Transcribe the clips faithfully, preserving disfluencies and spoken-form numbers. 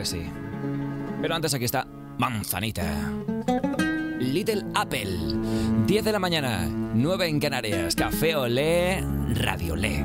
que sí. Pero antes aquí está Manzanita. Little Apple. diez de la mañana, nueve en Canarias. Café Olé, Radio Olé.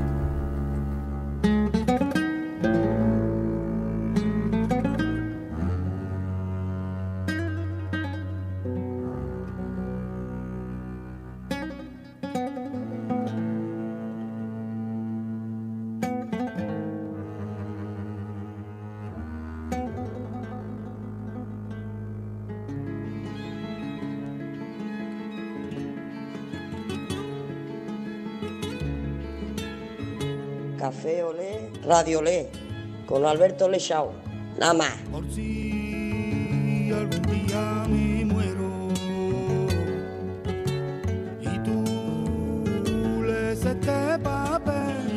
Café Olé, Radio Olé, con Alberto Lechao, nada más. Por si algún día me muero y tú lees este papel,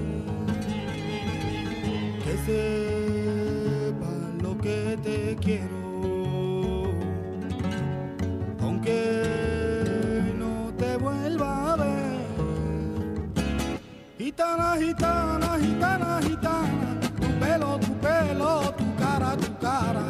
que sepas lo que te quiero, aunque no te vuelva a ver. Gitana, gitana, gitana, gitana, tu pelo, tu pelo, tu cara, tu cara.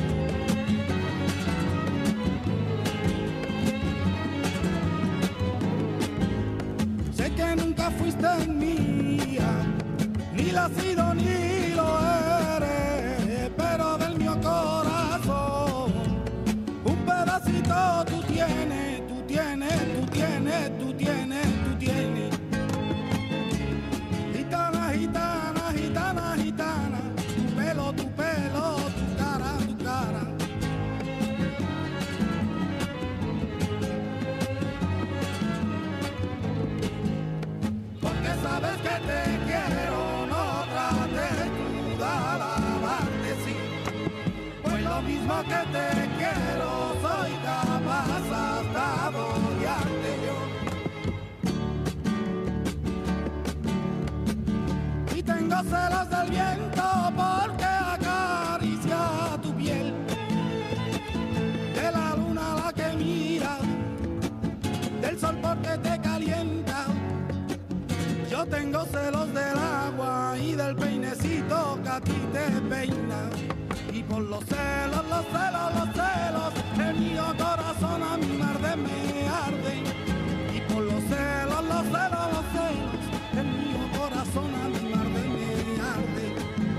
Sé que nunca fuiste mía, ni la has sido ni lo eres, pero del mío corazón un pedacito tú tienes, tú tienes, tú tienes, tú tienes, tú tienes. Gitana, gitana, gitana, gitana, tu pelo, tu pelo, tu cara, tu cara. Porque sabes que te quiero, no trates tú de alabarte, sí. Pues lo mismo que te quiero, soy capaz hasta de odiarte yo. Tengo celos del viento porque acaricia tu piel, de la luna a la que mira, del sol porque te calienta. Yo tengo celos del agua y del peinecito que a ti te peina. Y por los celos, los celos, los celos, el mío corazón a mi arde me arde. Y por los celos, los celos, los celos, el mío corazón a mi arde me arde.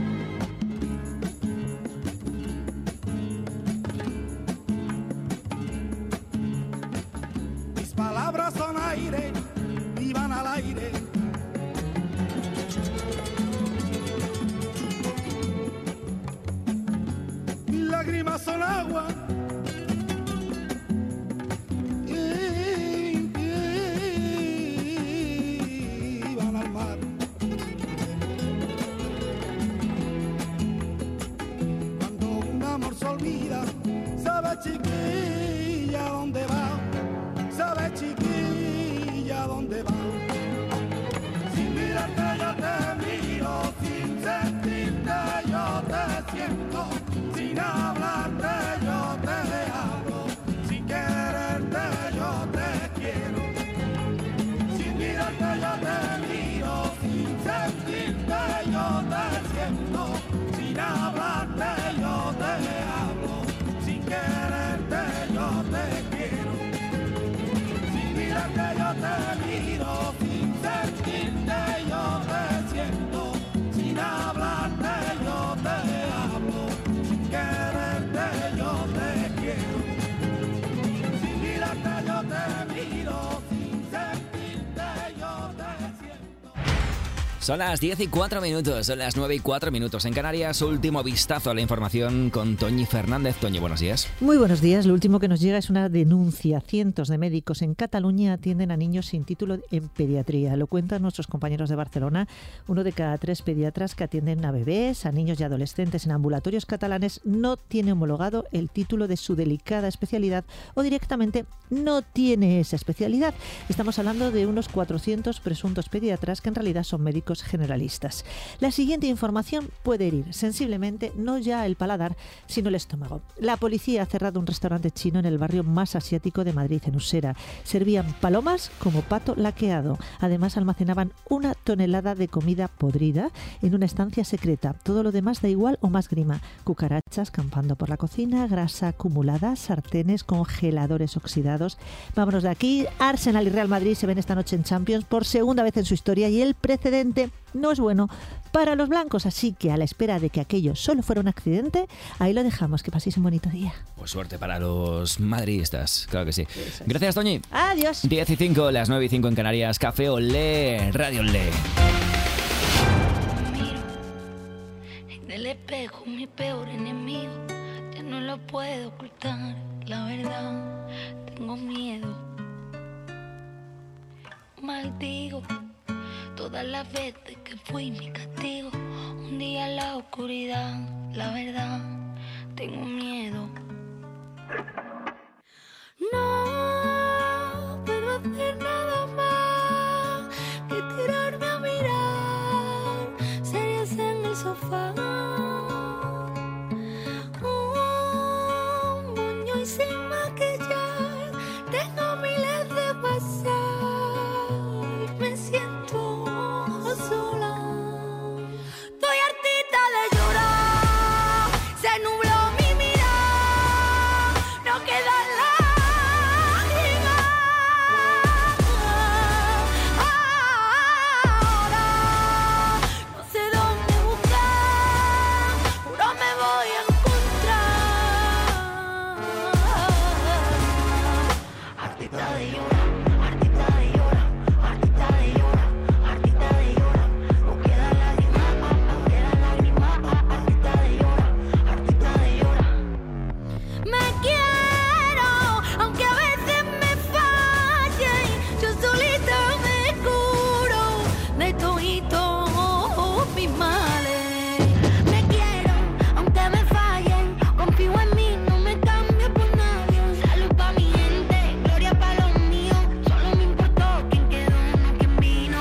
Mis palabras son aire y van al aire. Mis lágrimas son agua chiquilla, ¿dónde va? ¿Sabes, chiquilla, dónde va? Sin mirarte yo te miro, sin sentirte yo te siento, sin hablarte yo te hablo, sin quererte yo te quiero. Sin mirarte yo te miro, sin sentirte yo te siento, sin hablarte yo te hablo. Quererte yo te quiero, sin mirarte yo te miro, sin sentirte yo te siento, sin hablarte yo te hablo, sin quererte yo te quiero, sin mirarte yo te miro, sin sentirte yo te siento. Son las diez y cuatro minutos, son las nueve y cuatro minutos en Canarias. Último vistazo a la información con Toñi Fernández. Toñi, buenos días. Muy buenos días. Lo último que nos llega es una denuncia. Cientos de médicos en Cataluña atienden a niños sin título en pediatría. Lo cuentan nuestros compañeros de Barcelona. Uno de cada tres pediatras que atienden a bebés, a niños y adolescentes en ambulatorios catalanes no tiene homologado el título de su delicada especialidad o directamente no tiene esa especialidad. Estamos hablando de unos cuatrocientos presuntos pediatras que en realidad son médicos médicos generalistas. La siguiente información puede herir sensiblemente no ya el paladar, sino el estómago. La policía ha cerrado un restaurante chino en el barrio más asiático de Madrid, en Usera. Servían palomas como pato laqueado. Además, almacenaban una tonelada de comida podrida en una estancia secreta. Todo lo demás da igual o más grima. Cucarachas campando por la cocina, grasa acumulada, sartenes, congeladores oxidados. Vámonos de aquí. Arsenal y Real Madrid se ven esta noche en Champions por segunda vez en su historia y el precedente no es bueno para los blancos. Así que a la espera de que aquello solo fuera un accidente, ahí lo dejamos. Que paséis un bonito día. Pues suerte para los madridistas, claro que sí. Gracias, Toñi. Adiós. diez y cinco, las nueve y cinco en Canarias. Café Olé, Radio Olé. Miro en el espejo mi peor enemigo. Ya no lo puedo ocultar, la verdad. Tengo miedo. Maldigo todas las veces que fui mi castigo. Un día en la oscuridad, la verdad. Tengo miedo. No puedo hacer nada más que tirarme a mirar series en el sofá. Un moño y sin maquillar, tengo miles de pasar. Me siento sola. Estoy hartita de llorar. Se nubló mi mirada. No queda lágrimas. Ahora no sé dónde buscar. Juro me voy a encontrar. Hartita de llorar. Hartita de llorar. Hartita de llorar. Hartita de llorar. No queda lágrimas. No queda lágrimas. Hartita de llorar. Hartita de llorar. Me quiero, aunque a veces me falle. Yo solita me curo de toditos mis males. Me quiero, aunque me fallen. Confío en mí, no me cambio por nadie. Salud pa' mi gente, gloria pa' los míos. Solo me importó quién quedó, no quién vino.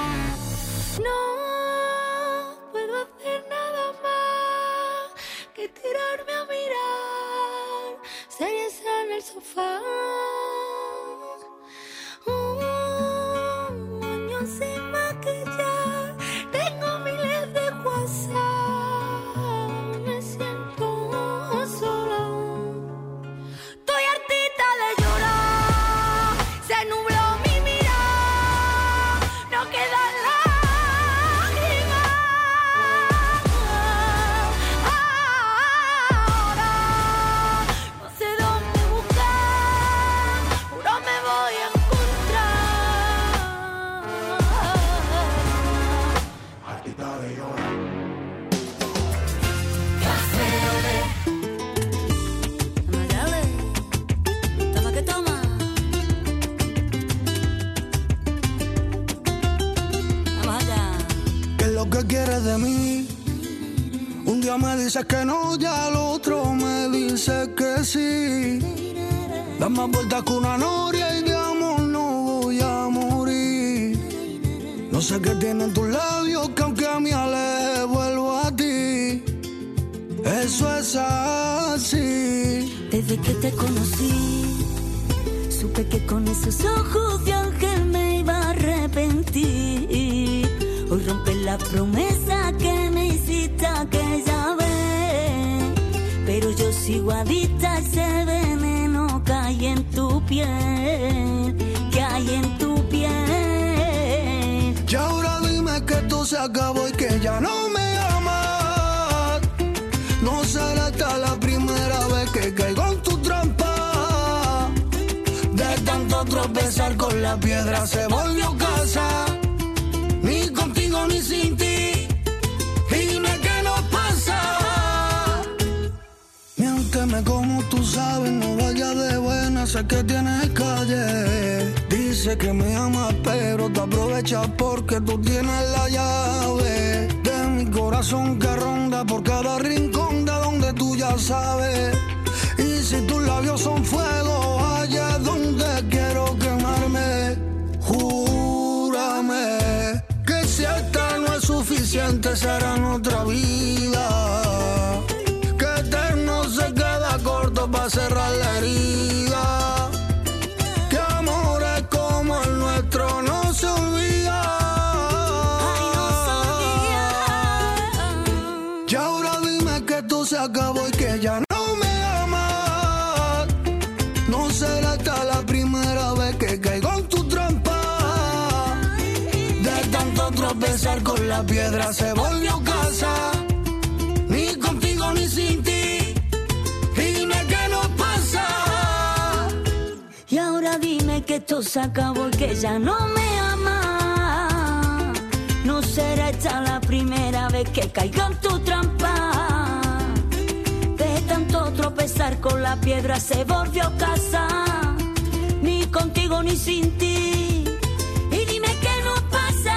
No puedo hacer nada más que tirarme a mirar series en el sofá. Un moño sin maquillar, tengo miles de WhatsApp. Me siento sola. Estoy hartita de llorar. Se nubló mi mirada. No queda lágrimas. Ahora no sé dónde buscar. Juro me voy a encontrar. Hartita de llorar. Café Olé. Toma, dale. Toma que toma. Vamos allá. ¿Qué es lo que quieres de mí? Un día me dices que no, ya al otro me dices que sí. Da más vueltas que una noria y de amor no voy a morir. No sé qué tienen tus labios que aunque a mí aleje vuelvo a ti. Eso es así. Desde que te conocí, supe que con esos ojos de ángel me iba a arrepentir. Hoy rompes la promesa que me hiciste aquella vez. Pero yo sigo adicta a ese veneno que hay en tu piel, que hay en tu piel. Y ahora dime que esto se acabó y que ya no me amas. No será esta la primera vez que caigo en tu trampa. De tanto tropezar con la piedra se volvió casa. Ni contigo ni sin ti. Dime qué nos pasa. Miénteme como tú sabes, no vayas de buena, sé que tienes calle. Dice que me amas pero te aprovechas porque tú tienes la llave de mi corazón que ronda por cada rincón de donde tú ya sabes. Y si tus labios son fuego, allá es donde quiero quemarme. Júrame que si esta no es suficiente, Seguramente será en otra vida, que eterno se queda corto para cerrar la herida, que amores como el nuestro no se olvida. Ay, no sabía. Y ahora dime que esto se acabó y que ya no me amas. No será esta la primera vez que caigo en tu trampa. De tanto tropezar con la piedra se volvió casa. Ni contigo ni sin ti. Y dime qué nos pasa. Y ahora dime que esto se acabó y que ya no me ama. No será esta la primera vez que caiga en tu trampa. De tanto tropezar con la piedra se volvió casa. Ni contigo ni sin ti. Y dime qué nos pasa.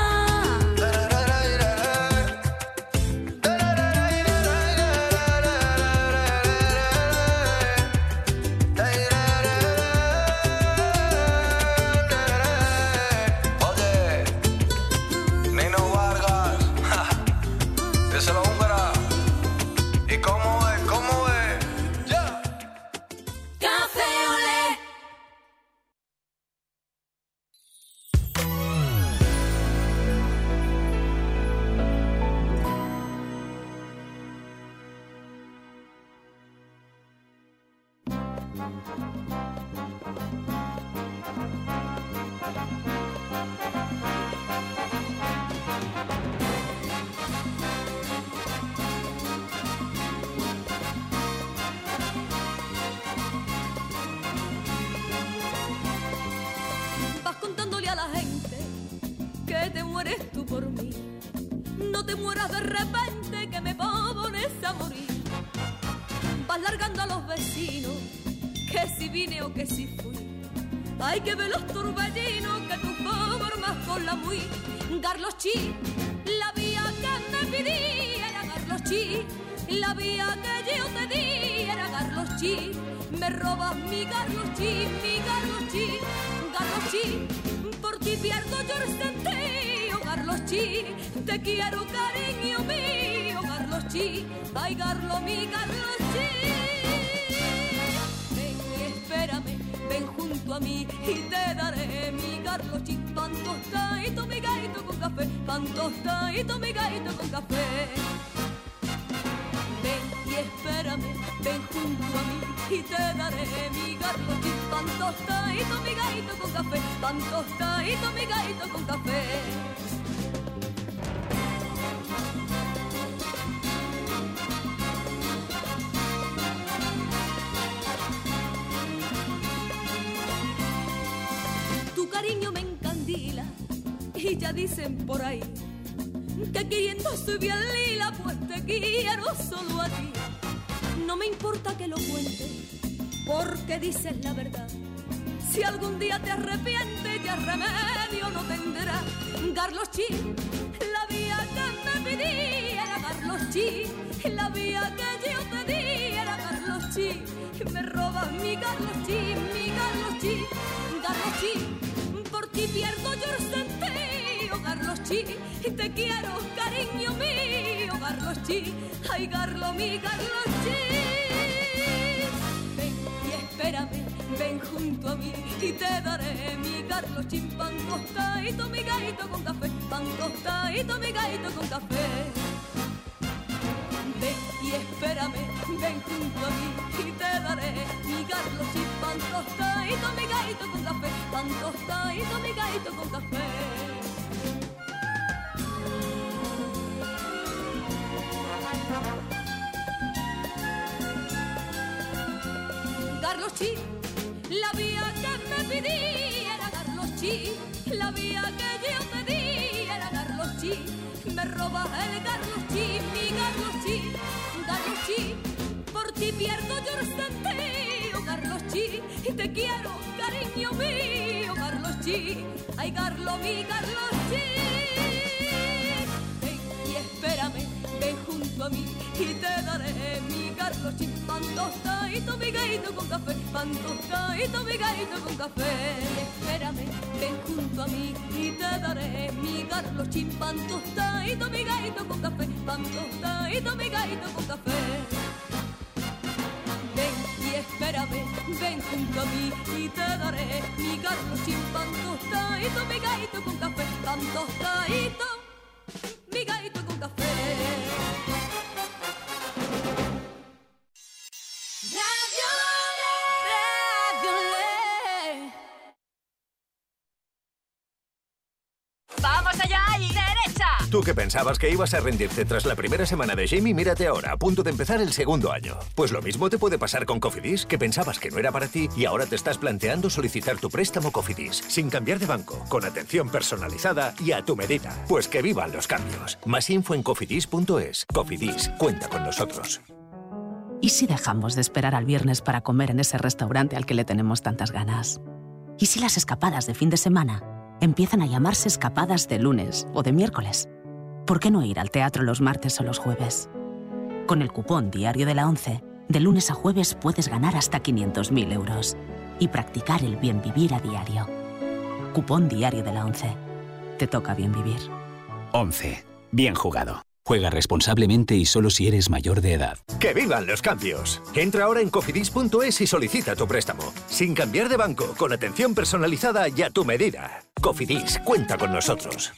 Oye, Nino Vargas, díselo húngara. ¿Y cómo es? ¿Cómo es? Ya. Café Olé. Vas contándole a la gente que te mueres tú por mí. No te mueras de repente que me pones a morir. Vas largando a los vecinos que si vine o que si fui. Hay que ver los torbellinos que tú formas con la muy. Carlos Chi, la vía que me pedí era Carlos Chi. La vía que yo te di era Carlos Chi. Me robas mi Carlos Chi, mi Carlos Chi. Carlos Chi, por ti pierdo yo el sentido, Carlos Chi. Te quiero, cariño mío, Carlos Chi. Ay, Carlos, mi Carlos Chi. Ven y espérame, ven junto a mí y te daré mi Carlos Chi. Pan tostadito, mi gaito con café. Pan tostadito, mi gaito con café. Ven y espérame, ven junto a mí y te daré mi Carlos Chi. Pan tostadito, mi gaito con café. Pan tostadito, mi gaito con café. Tu cariño me encandila y ya dicen por ahí que queriendo soy bien lila, pues te quiero solo a ti. No me importa que lo cuentes, porque dices la verdad. Si algún día te arrepientes, ya remedio no tendrás. Carlos Chi, la vía que me pedí era Carlos Chi. La vía que yo te di era Carlos Chi. Me robas mi Carlos Chi, mi Carlos Chi. Carlos Chi, por ti pierdo yo el sentido, Carlos Chi. Te quiero, cariño mío, Carlos Chi. Ay, Carlos, mi Carlos Chi. Ven y espérame, ven junto a mí y te daré mi Carlos Chi. Pan tostadito, mi gaito con café. Pan tostadito, mi gaito con café. Ven y espérame, ven junto a mí y te daré mi Carlos Chi. Pan tostadito, mi gaito con café. Pan tostadito, mi gaito con café. Carlos Chi, la vía que me pedí era Carlos Chi. La vía que yo te di era Carlos Chi. Me robas el Carlos Chi, mi Carlos Chi. Carlos Chi, por ti pierdo yo el sentido, Carlos Chi. Y te quiero, cariño mío, Carlos Chi. Ay, Carlos, mi Carlos Chi. Ven y espérame, ven junto a mí y te daré mi Carlos Carlos Chin, pan tostadito, migaíto con café, pan tostadito, migaíto con café. Espérame, ven junto a mí y te daré mi Carlos Chin, pan tostadito, migaíto con café, pan tostadito, migaíto con café. Ven y espérame, ven junto a mí y te daré mi Carlos Chin, pan tostadito, migaíto con café, pan tostadito, migaíto con café. ¡Vamos allá y derecha! Tú que pensabas que ibas a rendirte tras la primera semana de Jamie, mírate ahora, a punto de empezar el segundo año. Pues lo mismo te puede pasar con Cofidis, que pensabas que no era para ti y ahora te estás planteando solicitar tu préstamo Cofidis, sin cambiar de banco, con atención personalizada y a tu medida. Pues que vivan los cambios. Más info en cofidis punto es. Cofidis, cuenta con nosotros. ¿Y si dejamos de esperar al viernes para comer en ese restaurante al que le tenemos tantas ganas? ¿Y si las escapadas de fin de semana empiezan a llamarse escapadas de lunes o de miércoles? ¿Por qué no ir al teatro los martes o los jueves? Con el cupón Diario de la ONCE, de lunes a jueves puedes ganar hasta quinientos mil euros y practicar el bien vivir a diario. Cupón Diario de la ONCE. Te toca bien vivir. ONCE. Bien jugado. Juega responsablemente y solo si eres mayor de edad. ¡Que vivan los cambios! Entra ahora en cofidis punto es y solicita tu préstamo. Sin cambiar de banco, con atención personalizada y a tu medida. Cofidis, cuenta con nosotros.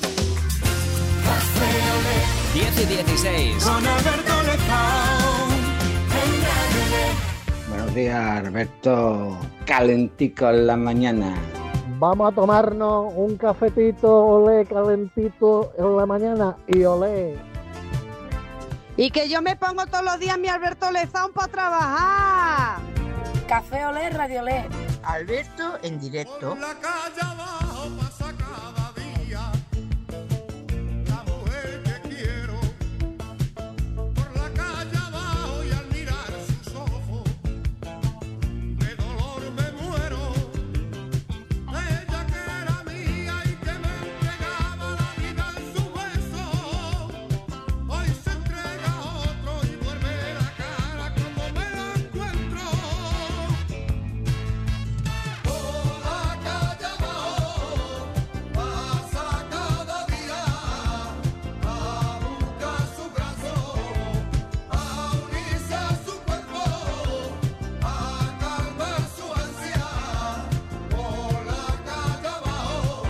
diez y dieciséis. Con Alberto Lezao, en Radio Le. Buenos días, Alberto. Calentico en la mañana. Vamos a tomarnos un cafetito, olé, calentito en la mañana y olé. Y que yo me pongo todos los días mi Alberto Lezao para trabajar. Café Olé, Radio Olé. Alberto en directo. Por la calle abajo pasa cada día la mujer que quiero. Por la calle abajo y al mirar sus ojos de dolor me muero. Ella que era mía y que me entregaba la vida en su beso, hoy se entrega a otro y vuelve la cara cuando me la encuentro. Por la calle abajo pasa cada día a buscar su brazo, a unirse a su cuerpo, a calmar su ansia. Por la calle abajo.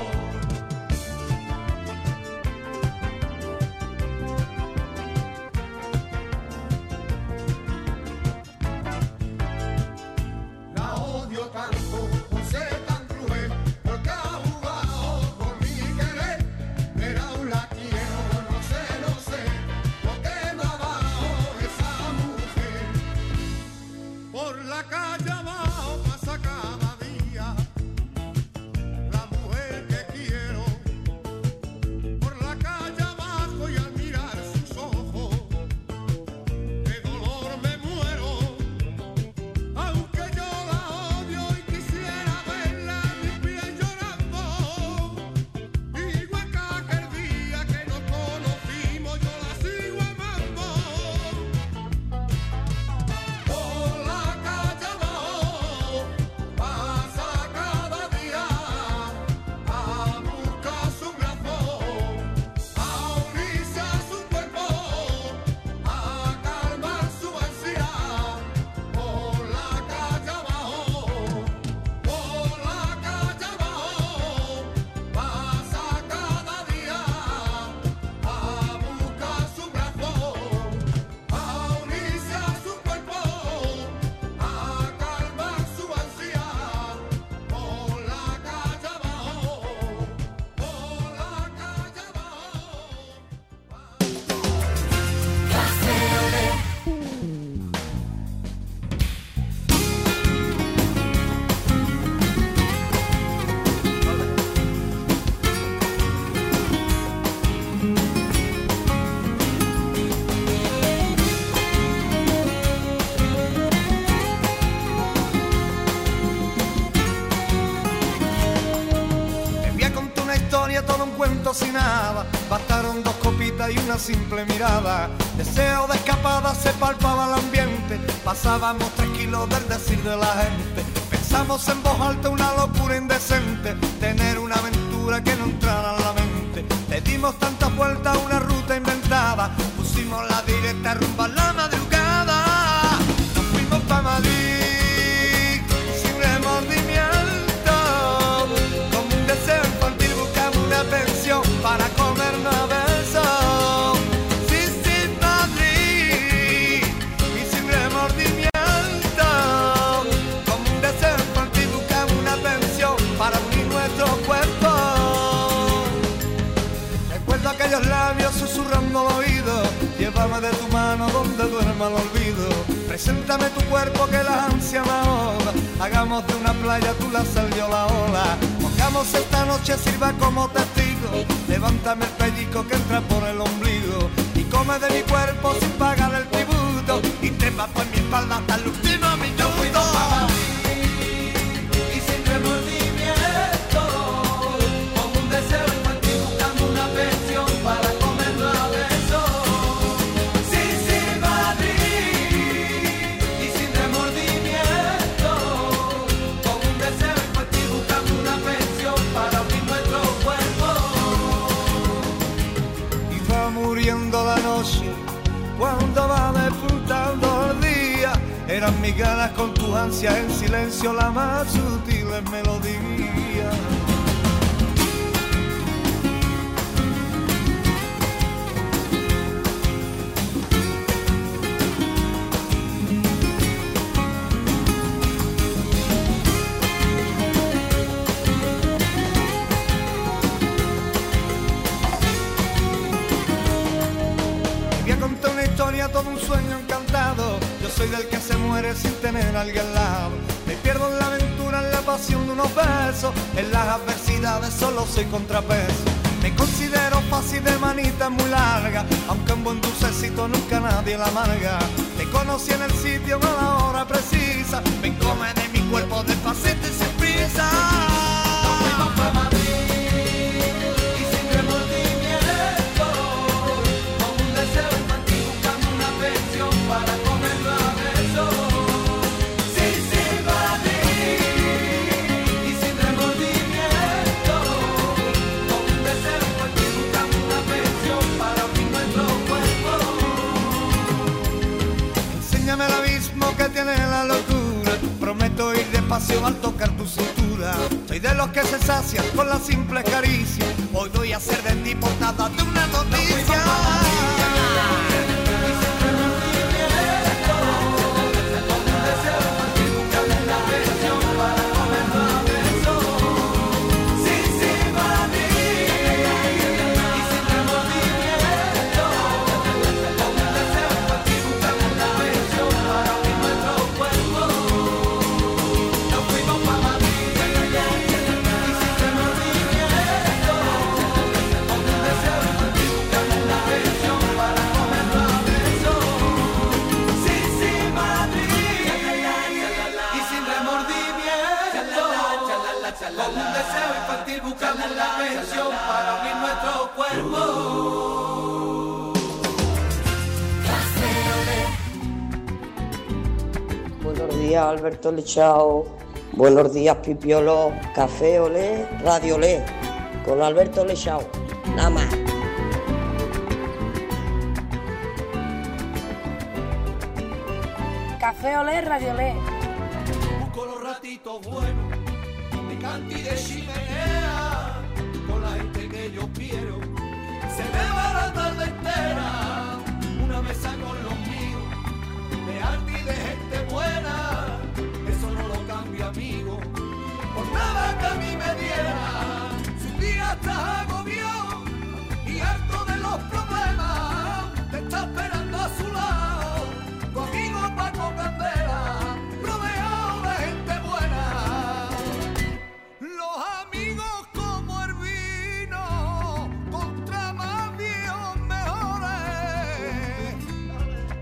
La odio tanto, por ser tan cruel, porque ha jugado por mi querer, pero aún la quiero, no sé, no sé, lo que me ha dado esa mujer. Por la calle abajo pasa cada día la mujer que quiero. Por la calle abajo y al mirar sus ojos de dolor me muero. Aunque yo la odio y quisiera verla a mis pies llorando, igual que aquel día que nos conocimos yo la sigo amando. Por la calle abajo pasa cada día a buscar su brazo, a unirse a su cuerpo, a calmar su ansiedad. Por la calle abajo, por la calle abajo pasa cada día a buscar su brazo, a unirse a su cuerpo, a calmar su ansiedad. Por la calle abajo, por la calle abajo. Les voy a contar una historia, todo un cuento sin nada. Bastaron dos copitas y una simple mirada. Deseo de escapada se palpaba el ambiente. pasábamos tres kilos del decir de la gente. Pensamos en voz alta una locura indecente, tener una aventura que no entrara en la mente. Le dimos tantas vueltas a una ruta inventada, pusimos la directa rumbo a la madrugada. Nos fuimos pa' Madrid sin remordimiento, como un deseo infantil buscamos una pensión para comernos a besos. Sí, sí, Madrid, y sin remordimiento, como un deseo infantil buscamos una pensión para unir nuestros cuerpos. Recuerdo aquellos labios susurrando al oído, llévame de tu mano donde duerma el olvido. Preséntame tu cuerpo que la ansia me ahoga, hagamos de una playa tú la sal yo la ola. Pongamos esta noche sirva como testigo, levántame el pellico que entra por el ombligo y come de mi cuerpo sin pagar el tributo y trepa por mi espalda hasta el último minuto. Y sin remordimiento, como un deseo infantil buscando una pensión para comernos a besos. Sí, sí, Madrid, y sin remordimiento, como un deseo infantil buscando una pensión para unir nuestros cuerpos. Y va muriendo la noche cuando va despuntando el día, eran mis ganas con tu ansia en silencio la más sutil melodía. Voy a contar una historia, todo un sueño encantado. Yo soy del que se muere sin tener a alguien al lado. Me pierdo en la aventura, en la pasión de unos besos. En las adversidades solo soy contrapeso. Me considero fácil de manita muy larga, aunque un buen dulcecito nunca nadie la amarga. Te conocí en el sitio a la hora precisa. Ven, come de mi cuerpo despacito y sin prisa. Nos fuimos pa' Madrid y sin remordimiento, con un deseo infantil buscando una pensión para comerlo a besos. Sí, sí, Madrid, y sin remordimiento, con un deseo infantil buscando una pensión para unir nuestros cuerpos. Enséñame el abismo que tiene la locura, prometo ir despacio al tocar tu cintura. Soy de los que se sacian con la simple caricia, hoy voy a hacer de ti portada de una noticia. Con un deseo infantil buscamos la pensión para unir nuestros cuerpos. Buenos días, Alberto Lechao. Buenos días, Pipiolo. Café Olé, Radio Olé. Con Alberto Lechao. Nada más. Café Olé, Radio Olé. Busco los ratitos buenos de canti de chimenea, con la gente que yo quiero. Se me va la tarde entera, una mesa con los míos, de arte y de gente buena. Eso no lo cambio, amigo, por nada que a mí me diera. Si un día estás agobiado y harto de los problemas, te está esperando a su lado tu amigo Paco Candela, rodeado de gente buena. Los amigos como el vino, contra más viejos mejores.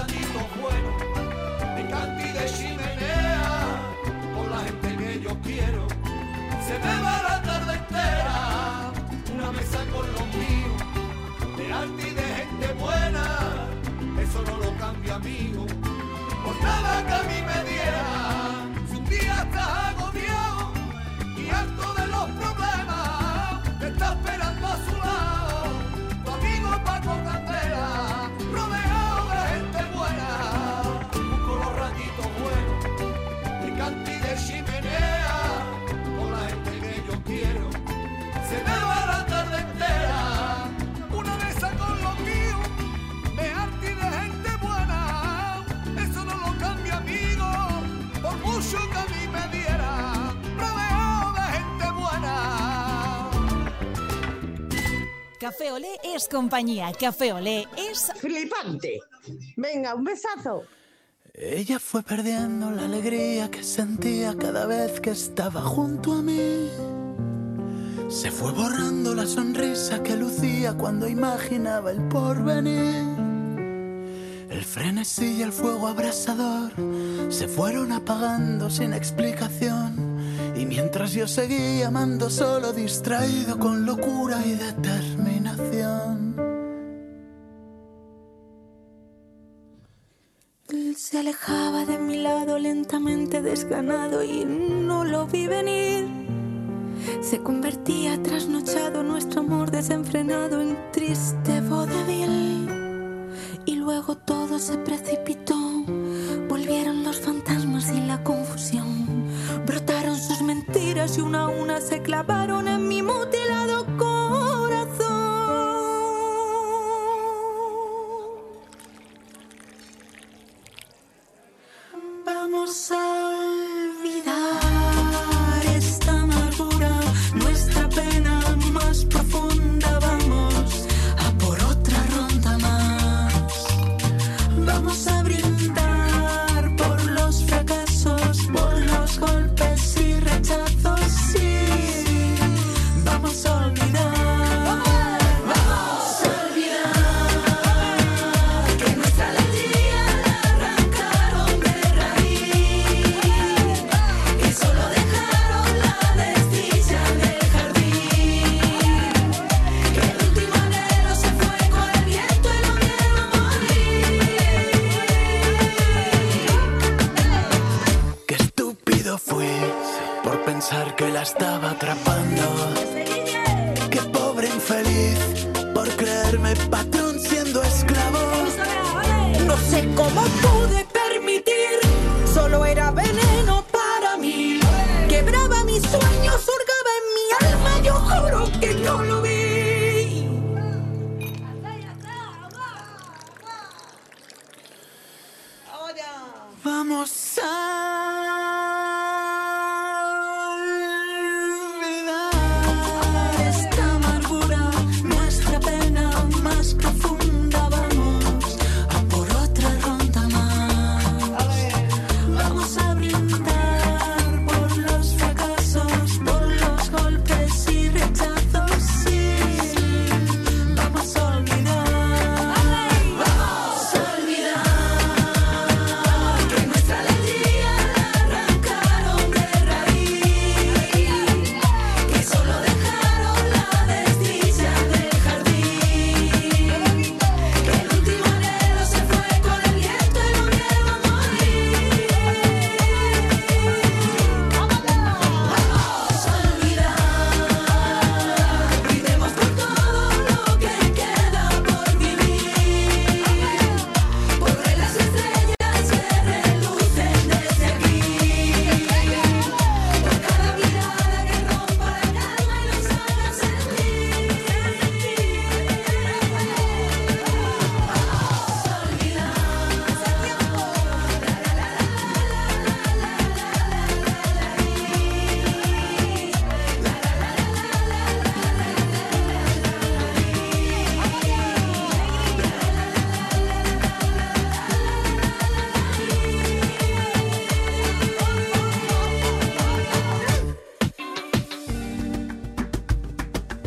ratitos buenos, de canti de chimenea, con la gente que yo quiero. Se me va la tarde entera, una mesa con los míos, de arte y de gente buena, eso no lo cambia, amigo, por nada que a mí me diera. Si un día estás agobiado y harto de los problemas, te está esperando a su lado tu amigo Paco Candela, rodeado de gente buena. Busco los ratitos buenos, de canti de chimenea, con la gente que yo quiero. Se me va la tarde entera, una mesa con los míos, de arte y de gente buena, eso no lo cambia, amigo, por mucho que a mí me diera, rodeado de gente buena. Café Olé es compañía, Café Olé es... ¡Flipante! Venga, un besazo. Ella fue perdiendo la alegría que sentía cada vez que estaba junto a mí. Se fue borrando la sonrisa que lucía cuando imaginaba el porvenir. El frenesí y el fuego abrasador se fueron apagando sin explicación. Y mientras yo seguía amando solo, distraído con locura y determinación. Él se alejaba de mi lado lentamente desganado y no lo vi venir. Se convertía trasnochado nuestro amor desenfrenado en triste vodevil. Y luego todo se precipitó, volvieron los fantasmas y la confusión. Brotaron sus mentiras y una a una se clavaron en mi mutilado corazón. Vamos a olvidar esta amargura, nuestra pena más profunda. Vamos a por otra ronda más. Vamos a brindar por los fracasos, por los golpes y rechazos, sí. Vamos a olvidar, vamos a olvidar que nuestra alegría la arrancaron de raíz, que solo dejaron la desdicha del jardín, que el último anhelo se fue con el viento y lo vieron morir. Qué estúpido fui por pensar que la estaba atrapando. Qué pobre infeliz por creerme patrón siendo esclavo. No sé cómo pude permitir, solo era veneno para mí. Quebraba mis sueños, hurgaba en mi alma, yo juro que no lo vi. Vamos a olvidar esta amargura, nuestra pena más profunda. Vamos a por otra ronda más. Vamos a brindar por los fracasos, por los golpes y rechazos, sí. Vamos a olvidar, vamos a olvidar que nuestra alegría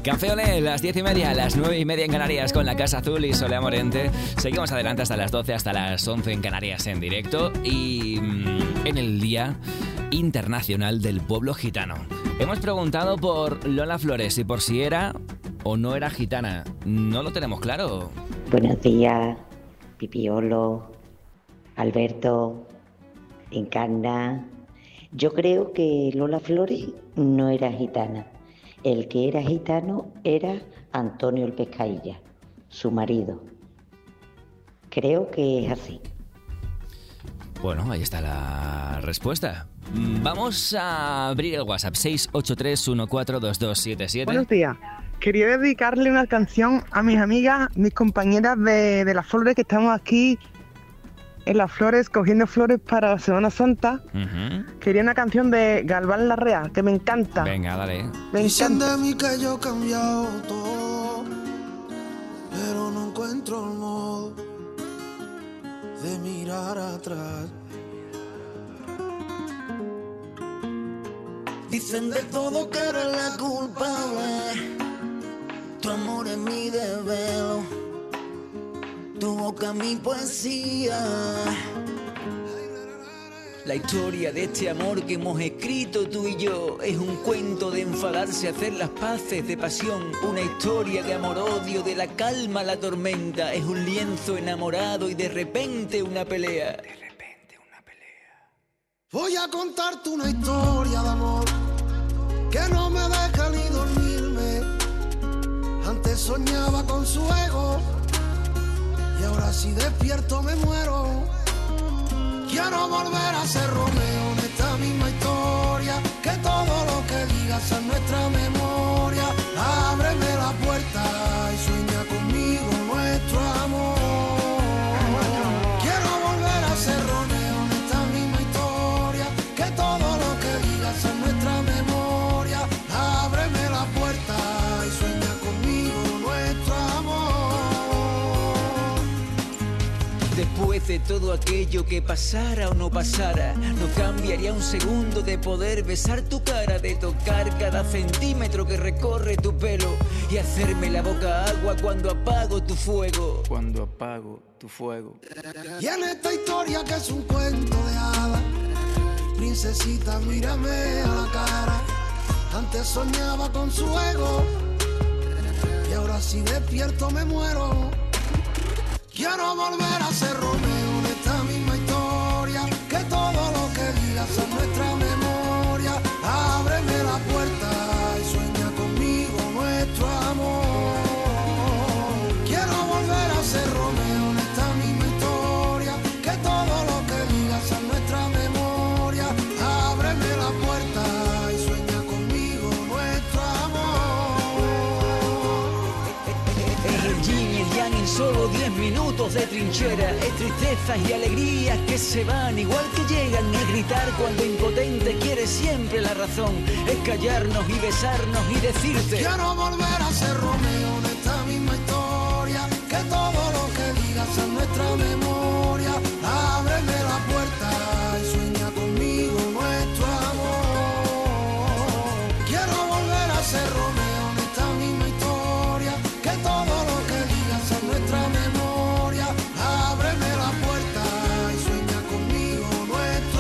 Café Olé, las diez y media, las nueve y media en Canarias con la Casa Azul y Solea Morente. Seguimos adelante hasta las doce, hasta las once en Canarias en directo y mmm, en el Día Internacional del Pueblo Gitano. Hemos preguntado por Lola Flores y por si era o no era gitana. No lo tenemos claro. Buenos días, Pipiolo, Alberto, Encarna. Yo creo que Lola Flores no era gitana. El que era gitano era Antonio el Pescailla, su marido. Creo que es así. Bueno, ahí está la respuesta. Vamos a abrir el WhatsApp seis ocho tres uno cuatro dos dos siete siete. Buenos días. Quería dedicarle una canción a mis amigas, mis compañeras de, de las flores que estamos aquí en las flores, cogiendo flores para la Semana Santa. Uh-huh. Quería una canción de Galván Larrea, que me encanta. Venga, dale. Me Dicen encanta. de mí que yo he cambiado todo, pero no encuentro el modo de mirar atrás. Dicen de todo que eres la culpable, tu amor es mi desvelo, tu boca mi poesía. La historia de este amor que hemos escrito tú y yo es un cuento de enfadarse, hacer las paces, de pasión. Una historia de amor-odio, de la calma a la tormenta. Es un lienzo enamorado y de repente una pelea. De repente una pelea. Voy a contarte una historia de amor que no me deja ni dormirme. Antes soñaba con su ego y ahora si despierto me muero. Quiero volver a ser Romeo en esta misma historia, que todo lo que digas es nuestra memoria. Ábreme la puerta y sueña conmigo nuestro amor. Quiero volver a ser Romeo en esta misma historia, que todo lo que digas es nuestra memoria. Ábreme la puerta y sueña conmigo nuestro amor. Después de todo aquello que pasara o no pasara, no cambiaría un segundo de poder besar tu cara, de tocar cada centímetro que recorre tu pelo y hacerme la boca agua cuando apago tu fuego. Cuando apago tu fuego. Y en esta historia que es un cuento de hadas, princesita, mírame a la cara. Antes soñaba con su ego y ahora si despierto me muero. Quiero volver a ser Romeo en esta misma historia, que todo lo que digas es nuestra memoria. Ábreme la puerta y sueña conmigo nuestro amor. Quiero volver a ser Romeo en esta misma historia, que todo lo que digas es nuestra memoria. Ábreme la puerta y sueña conmigo nuestro amor. Es el yin y el yang en solo diez minutos de trinchera. Es tristezas y alegrías que se van igual que llegan. Es gritar cuando impotente quiere siempre la razón. Es callarnos y besarnos y decirte: quiero volver a ser Romeo en esta misma historia, que todo lo que digas es nuestra memoria. Ábreme la puerta y sueña conmigo nuestro amor. Quiero volver a ser Romeo en esta misma historia, que todo lo que digas es nuestra memoria. Ábreme la puerta y sueña conmigo nuestro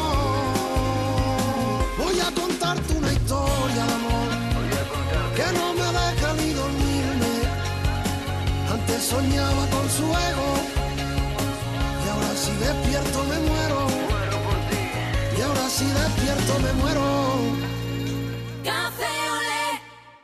amor. Voy a contarte una historia de amor que no me deja ni dormirme. Antes soñaba con su ego y ahora si despierto me muero. Y ahora si despierto me muero. Café Olé.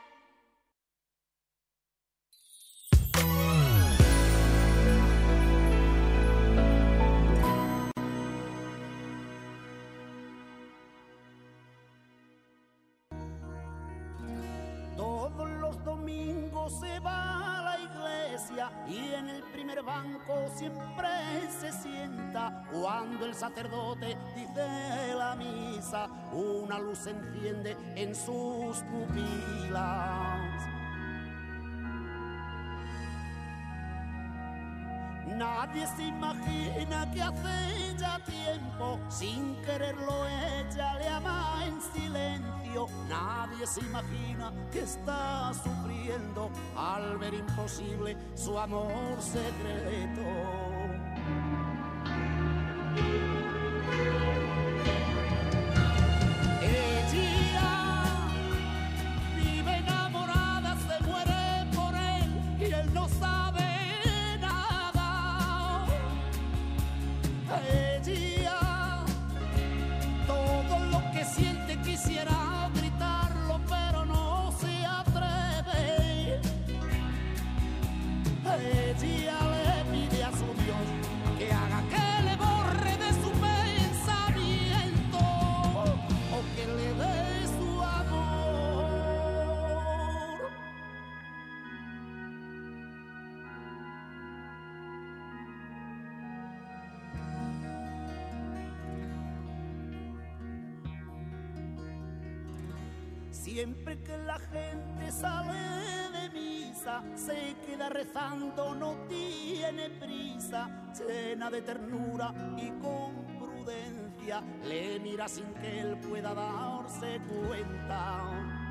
Todos los domingos se va a la iglesia y en el primer banco siempre se sienta. Cuando el sacerdote dice la misa, una luz se enciende en sus pupilas. Nadie se imagina que hace ya tiempo, sin quererlo ella le ama en silencio. Nadie se imagina que está sufriendo al ver imposible su amor secreto. Quisiera gritarlo, pero no se atreve. Ella le pide a su Dios que haga que le borre de su pensamiento o que le dé su amor. Siempre que la gente sale de misa, se queda rezando, no tiene prisa, llena de ternura y con prudencia, le mira sin que él pueda darse cuenta.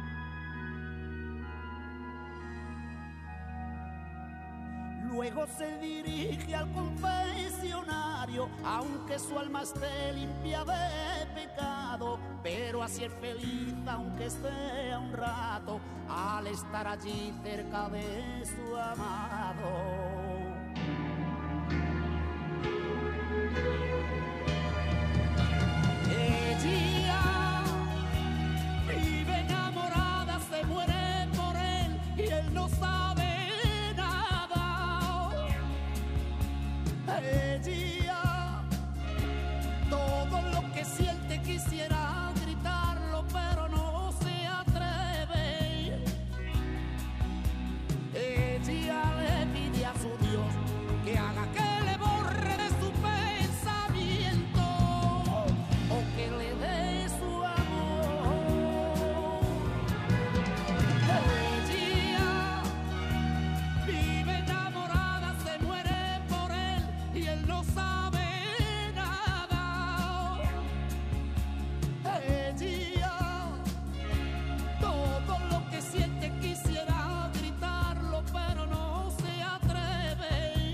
Luego se dirige al confesionario, aunque su alma esté limpia de pecado, pero así es feliz aunque sea un rato, al estar allí cerca de su amado. Ella vive enamorada, se muere por él y él no sabe. Ella, todo lo que siente quisiera gritarlo, pero no se atreve. Ella le pide a su Dios que haga que le borre de su pensamiento o que le dé su amor. Ella vive enamorada, se muere por él y él no sabe nada. Ella, todo lo que siente quisiera gritarlo, pero no se atreve.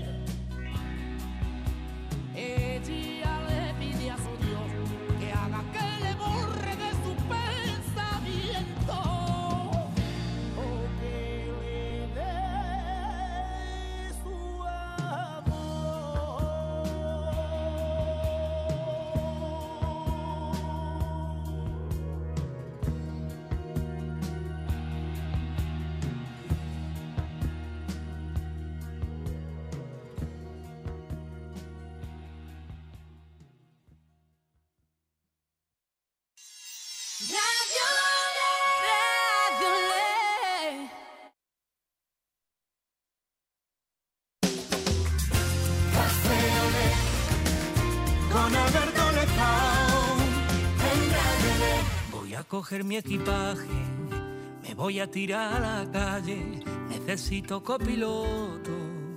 Ella le pide a su Dios que haga que le borre de su pensamiento o que le dé su Con Alberto Lezao en Radio L. Voy a coger mi equipaje, me voy a tirar a la calle, necesito copiloto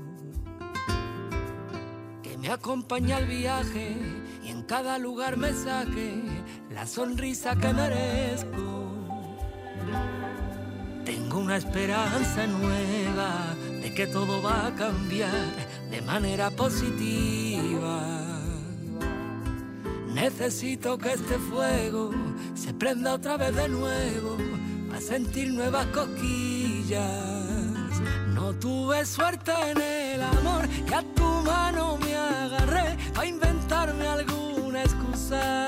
que me acompañe al viaje y en cada lugar me saque la sonrisa que merezco. Tengo una esperanza nueva de que todo va a cambiar de manera positiva. Necesito que este fuego se prenda otra vez de nuevo para sentir nuevas cosquillas. No tuve suerte en el amor y a tu mano me agarré para inventarme alguna excusa.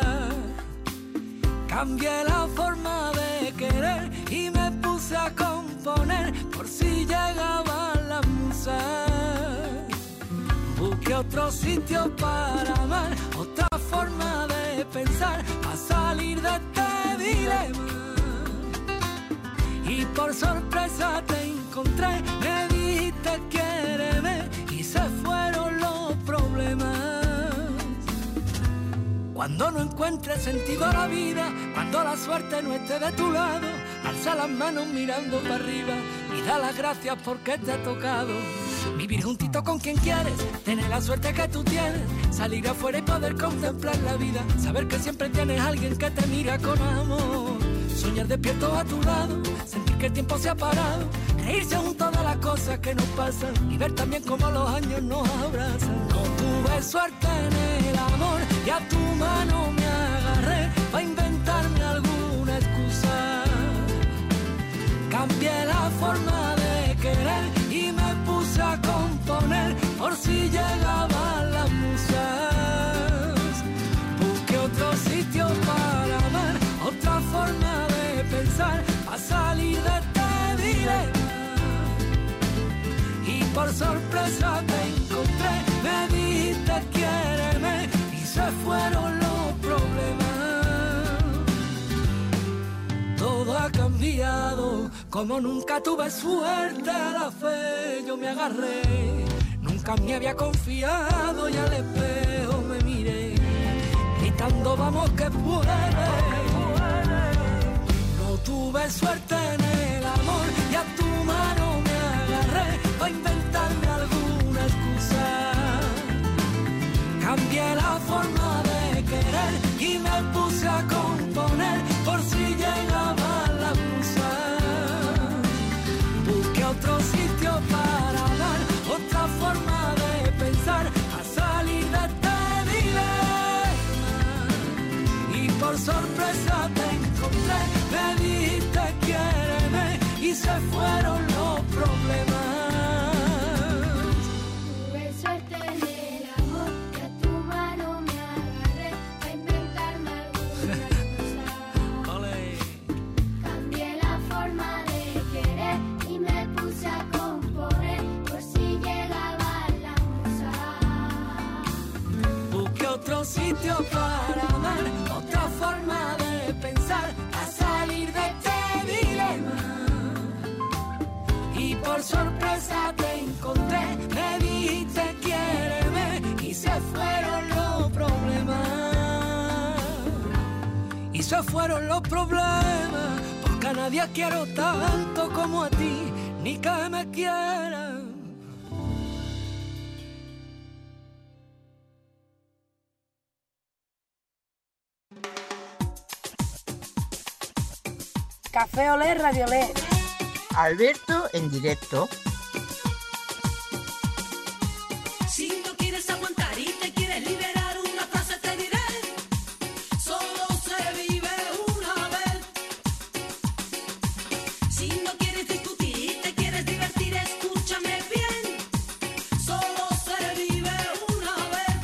Cambié la forma de querer y me puse a componer por si llegaban las musas. Busqué otro sitio para amar, otra forma de pensar para salir de este dilema. Y por sorpresa te encontré, me dijiste quiéreme y se fueron los problemas. Cuando no encuentres sentido a la vida, cuando la suerte no esté de tu lado, alza las manos mirando para arriba y da las gracias porque te ha tocado Vivir juntito con quien quieres, tener la suerte que tú tienes, salir afuera y poder contemplar la vida, saber que siempre tienes alguien que te mira con amor, soñar despierto a tu lado, sentir que el tiempo se ha parado, reírse junto de las cosas que nos pasan y ver también cómo los años nos abrazan. No tuve suerte en el amor y a tu mano me agarré para inventarme alguna excusa. Cambié la forma de querer y me puse a componer por si llegaban las musas. Busqué otro sitio para amar, otra forma de pensar, a salir de este dilema. Y por sorpresa te encontré, me dijiste quiéreme y se fueron los problemas. Todo ha cambiado, como nunca tuve suerte a la fe yo me agarré. Nunca me había confiado y al espejo me miré, gritando vamos que puede. No tuve suerte en el amor y a tu mano me agarré para inventarme alguna excusa. Cambié la forma de querer y me puse a componer por si llegaban las musas. Busqué otro sitio para dar, otra forma de pensar, a salir de este dilema. Y por sorpresa te encontré, me dijiste quiéreme y se fueron los problemas. Tuve suerte en el amor y a tu mano me agarré a inventarme alguna cosa. Olé. Cambié la forma de querer y me puse a componer por si llegaba la musa. Busqué otro sitio para amar, otra forma de pensar, a salir de este dilema. Y por sorpresa te encontré, me dijiste quiéreme y se fueron los problemas. Y se fueron los problemas, porque a nadie quiero tanto como a ti, ni que me quieran. Café Olé, Radio Olé. Alberto en directo. Si no quieres aguantar y te quieres liberar, una frase te diré: solo se vive una vez. Si no quieres discutir y te quieres divertir, escúchame bien: solo se vive una vez.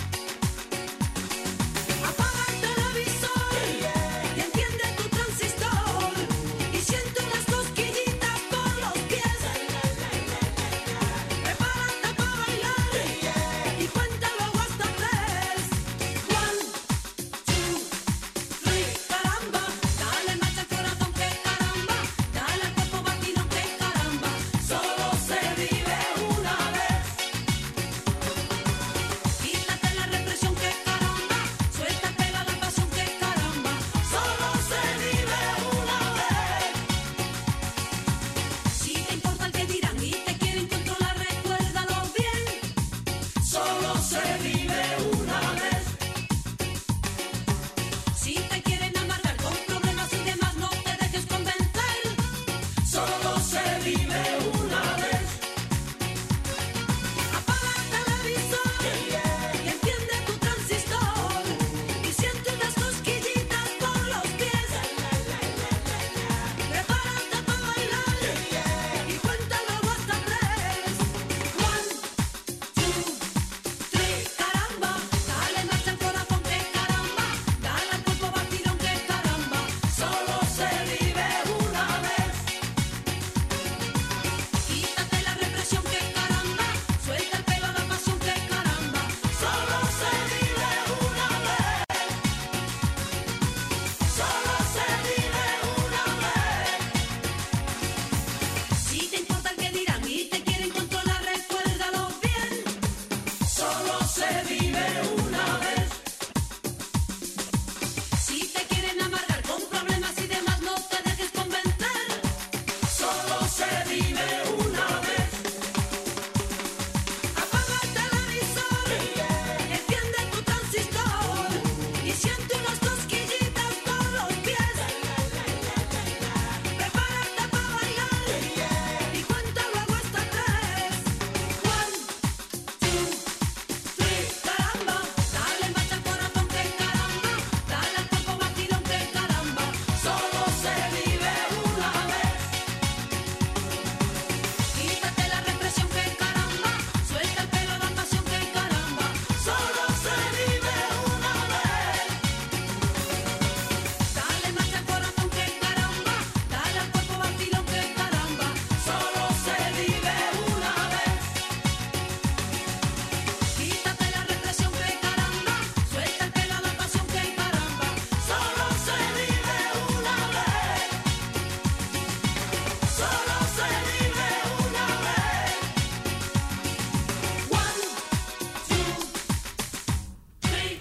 Apaga el televisor y enciende tu transistor y siente unas cosquillitas por los pies.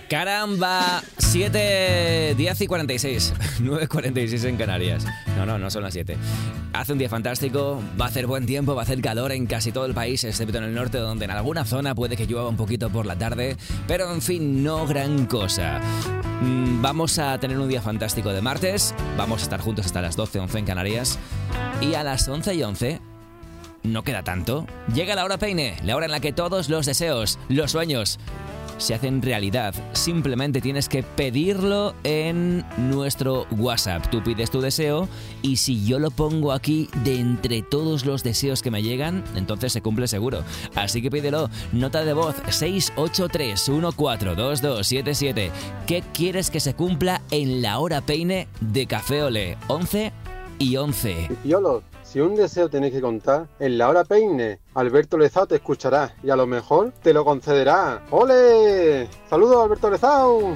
Caramba, siete, diez y cuarenta y seis, nueve cuarenta y seis en Canarias. No, no, no son las siete. Hace un día fantástico, va a hacer buen tiempo, va a hacer calor en casi todo el país, excepto en el norte, donde en alguna zona puede que llueva un poquito por la tarde, pero en fin, no gran cosa. Vamos a tener un día fantástico de martes, vamos a estar juntos hasta las doce, once en Canarias, y a las once y once... no queda tanto. Llega la hora peine, la hora en la que todos los deseos, los sueños, se hacen realidad. Simplemente tienes que pedirlo en nuestro WhatsApp. Tú pides tu deseo y si yo lo pongo aquí de entre todos los deseos que me llegan, entonces se cumple seguro. Así que pídelo. Nota de voz seis ocho tres uno cuatro dos dos siete siete. ¿Qué quieres que se cumpla en la hora peine de Café Olé? once y once. Pipiolo, si un deseo tenéis que contar, en la hora peine, Alberto Lezao te escuchará y a lo mejor te lo concederá. ¡Ole! ¡Saludos, Alberto Lezao!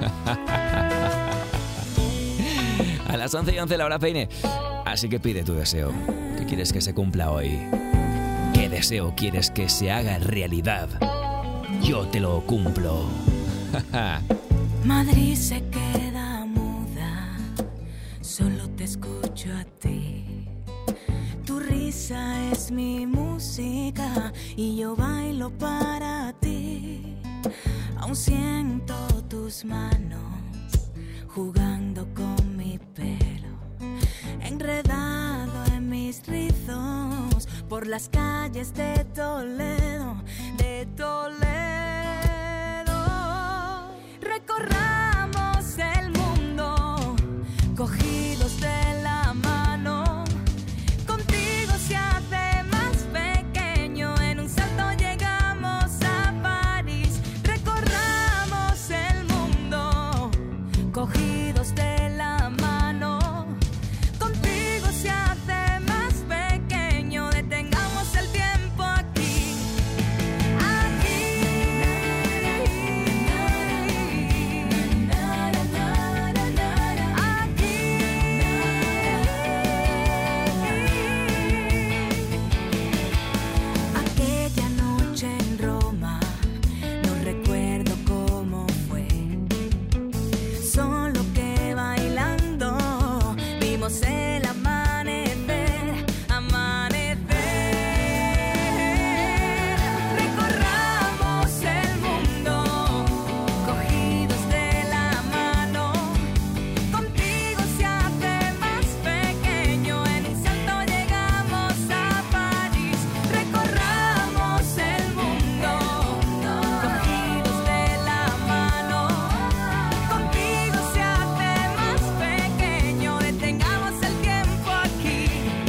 A las once y once la hora peine. Así que pide tu deseo. ¿Qué quieres que se cumpla hoy? ¿Qué deseo quieres que se haga realidad? Yo te lo cumplo. Madrid se queda muda, solo te escucho a ti. Tu risa es mi música y yo bailo para ti. Aún siento tus manos jugando con mi pelo, enredado en mis rizos por las calles de Toledo, de Toledo. Recorramos el mundo cogidos de la mano. Contigo se hace más pequeño, en un salto llegamos a París. Recorramos el mundo cogidos de la mano. Contigo se hace más pequeño, detengamos el tiempo aquí. Aquí. Aquella noche en Roma, no recuerdo cómo fue, solo que bailando vimos el amanecer, amanecer. Recorramos el mundo cogidos de la mano. Contigo se hace más pequeño, en un salto llegamos a París. Recorramos el mundo cogidos de la mano. Contigo se hace más pequeño, detengamos el tiempo aquí.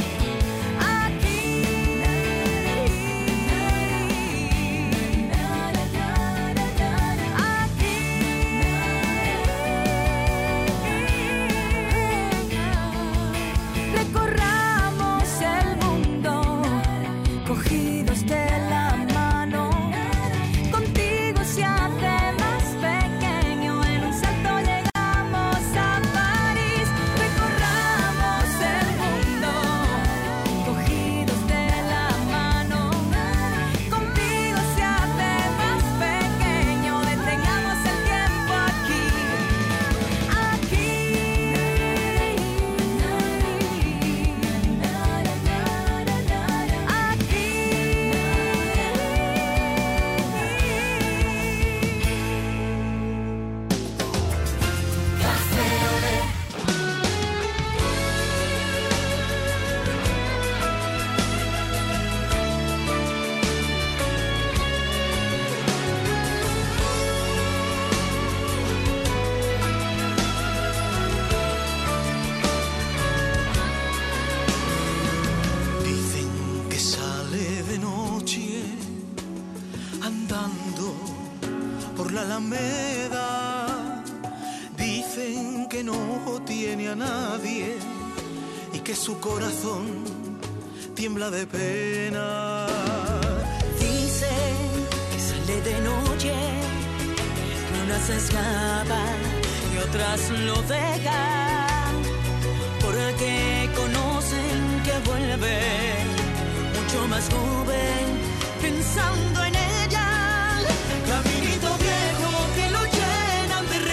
Recorramos el mundo cogidos de la mano. Contigo se hace más pequeño, en un salto llegamos a París. Recorramos el mundo cogidos de la mano. Contigo se hace más pequeño, detengamos el tiempo aquí. Dicen que sale de noche andando por la Alameda. Dicen que no tiene a nadie y que su corazón tiembla de pena. Dicen que sale de noche, que unas se escapan y otras lo dejan, porque conocen que vuelve mucho más joven, pensando en ella. Caminito viejo que lo llenan de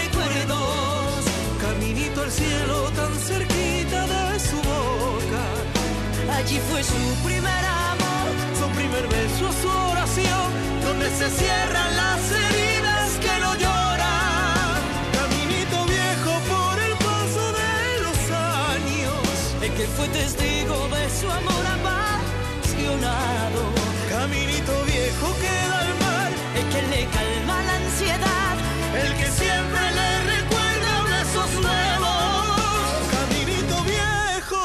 cielo tan cerquita de su boca. Allí fue su primer amor, su primer beso, su oración, donde se cierran las heridas que no lloran. Caminito viejo por el paso de los años, El que fue testigo de su amor apasionado. caminito viejo que da al mar, El que le calma la ansiedad, el que siempre le recuerda besos nuevos. Caminito viejo.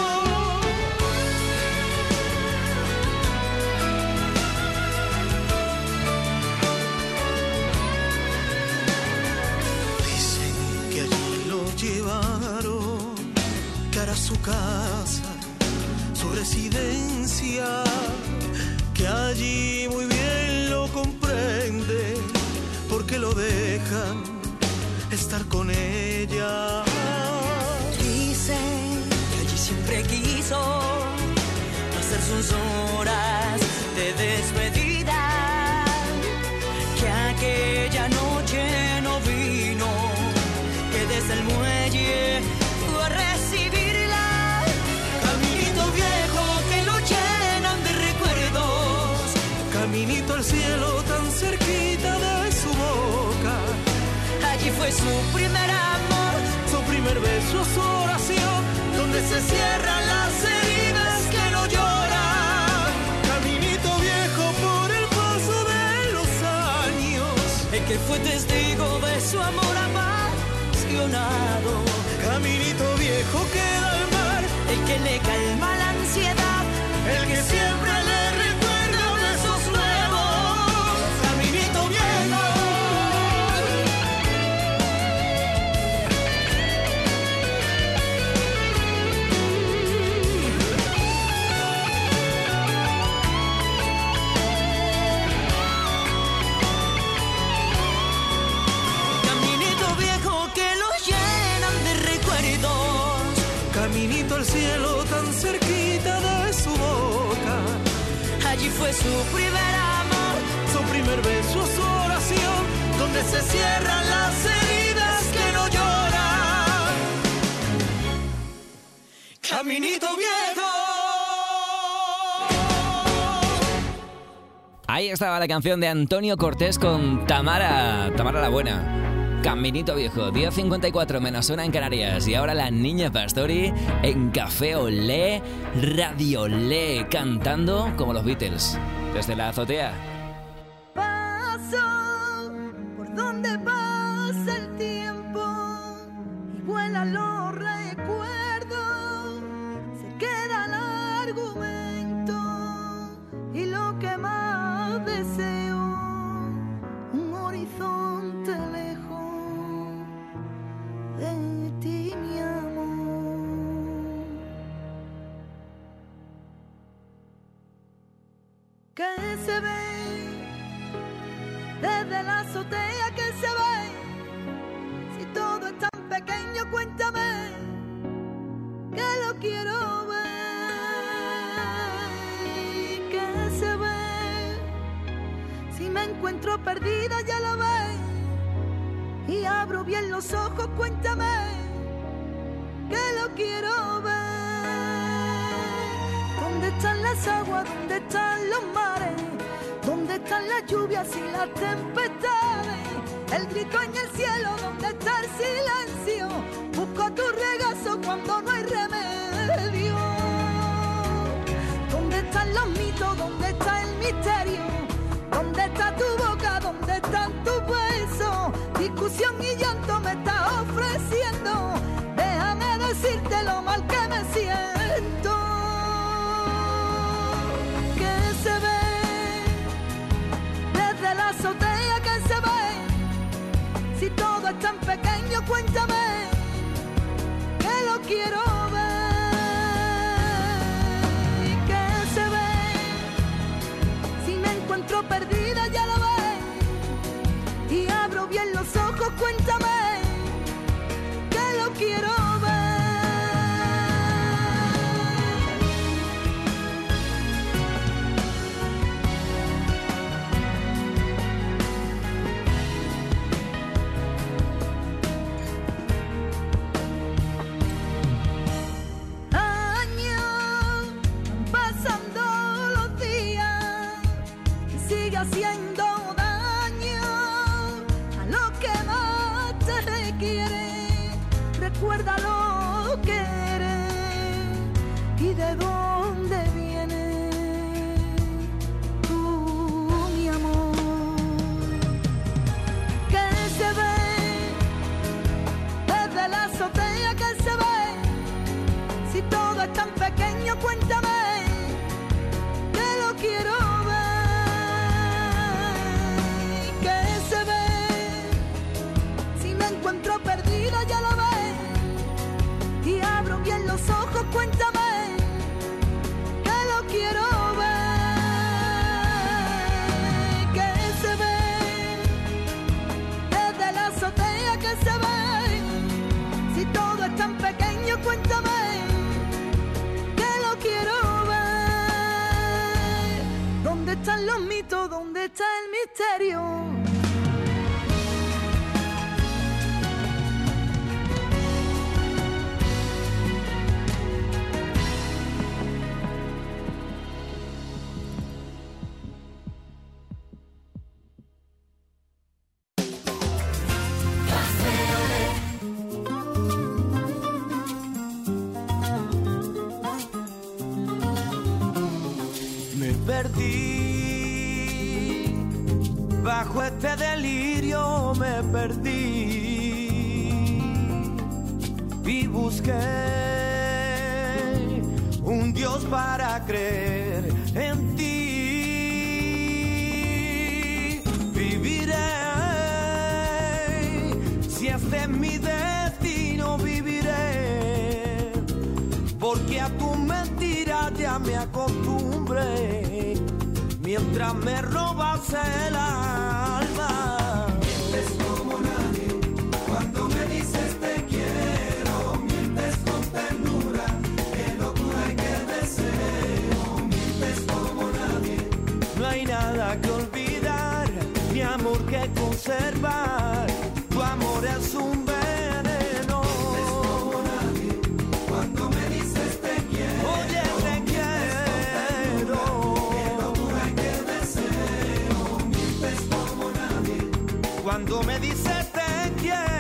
Dicen que allí lo llevaron, que hará su casa, su residencia, que allí muy bien lo comprende, porque lo dejan estar con ella. Dicen que allí siempre quiso pasar sus horas de despedida, que aquella noche no vino, que desde el muelle fue a recibirla. Caminito viejo que lo llenan de recuerdos, Caminito al cielo tan cerquita de su boca. allí fue su primer amor, Su primer beso, su oración, donde se cierran las heridas que no lloran. caminito viejo por el paso de los años, El que fue testigo de su amor apasionado. caminito viejo que da al mar, El que le calma la ansiedad, el que siempre le recuerda besos nuevos. Caminito viejo. caminito viejo que lo llenan de recuerdos. Caminito al cielo tan cerquita de su boca. Allí fue su primer amor, Su primer beso, su oración, donde se cierran las heridas que no lloran. Caminito viejo. Ahí estaba la canción de Antonio Cortés con Tamara, Tamara la Buena. Caminito viejo, diez cincuenta y cuatro menos una en Canarias. Y ahora la Niña Pastori en Café Olé, Radio Olé, cantando como los Beatles, desde la azotea. Paso por donde pasa el tiempo y vuelan los recuerdos, se queda el argumento y lo que más deseo, un horizonte lejos de ti, mi amor. Que se ve desde la azotea, que se ve. Si todo es tan pequeño, cuéntame, que lo quiero ver. Que se ve. Si me encuentro perdida, ya lo ves. Y abro bien los ojos, cuéntame, que lo quiero ver. ¿Dónde están las aguas? ¿Dónde están los mares? ¿Dónde están las lluvias y las tempestades? El grito en el cielo, ¿dónde está el silencio? Busco tu regazo cuando no hay remedio. ¿Dónde están los mitos? ¿Dónde está el misterio? ¿Dónde está tu boca? ¿Dónde están tus besos? Discusión y llanto me estás ofreciendo. Déjame decirte lo mal que me siento. Que se ve desde la azotea, que se ve. Si todo es tan pequeño, cuéntame, que lo quiero ver. Que se ve. Si me encuentro perdida, ya lo ves. Y abro bien los ojos, cuéntame, que lo quiero ver. quiere, recuerda lo que eres y de dónde viene tú, mi amor. Que se ve desde la azotea, que se ve, si todo es tan pequeño, cuéntame, que lo quiero ver. Que se ve, si me encuentro perdida, ya lo ves, y abro bien los ojos, cuéntame, que lo quiero ver. Que se ve desde la azotea, que se ve, si todo es tan pequeño, cuéntame, que lo quiero ver. ¿Dónde están los mitos? ¿Dónde está el misterio? Me perdí, bajo este delirio me perdí y busqué un Dios para creer en ti. Viviré, si este es mi destino, viviré, porque a tu mentira ya me acostumbré, mientras me robas el alma. Mientes como nadie, cuando me dices te quiero, mientes con ternura, qué locura y qué deseo. Mientes como nadie, no hay nada que olvidar, ni amor que conservar, tu amor es un veneno. Mientes como nadie, cuando me dices te quiero, oye te quiero, qué locura y qué deseo. Mientes como nadie, cuando me dices te quiero.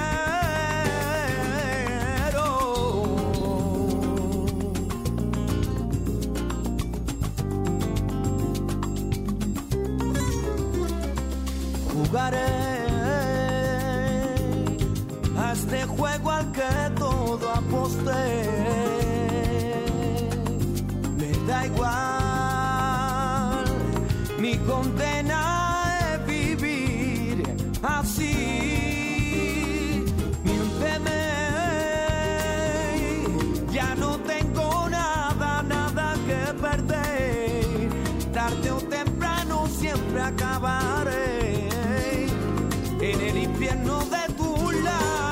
Jugaré a este juego al que todo aposté. Me da igual, mi condena es vivir así. Miénteme, ya no tengo nada, nada que perder. Tarde o temprano siempre acaba.